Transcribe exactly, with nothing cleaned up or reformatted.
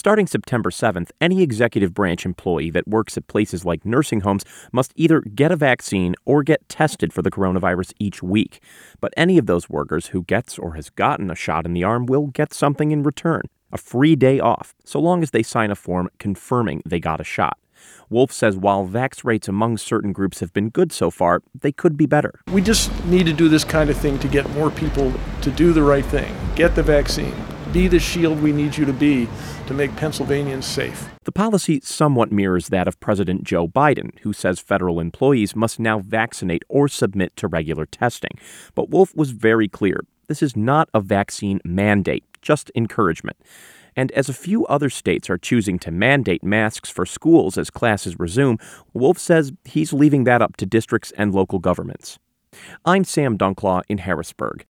Starting September seventh, any executive branch employee that works at places like nursing homes must either get a vaccine or get tested for the coronavirus each week. But any of those workers who gets or has gotten a shot in the arm will get something in return, a free day off, so long as they sign a form confirming they got a shot. Wolf says while vax rates among certain groups have been good so far, they could be better. We just need to do this kind of thing to get more people to do the right thing. Get the vaccine. Be the shield we need you to be to make Pennsylvanians safe. The policy somewhat mirrors that of President Joe Biden, who says federal employees must now vaccinate or submit to regular testing. But Wolf was very clear. This is not a vaccine mandate, just encouragement. And as a few other states are choosing to mandate masks for schools as classes resume, Wolf says he's leaving that up to districts and local governments. I'm Sam Dunklaw in Harrisburg.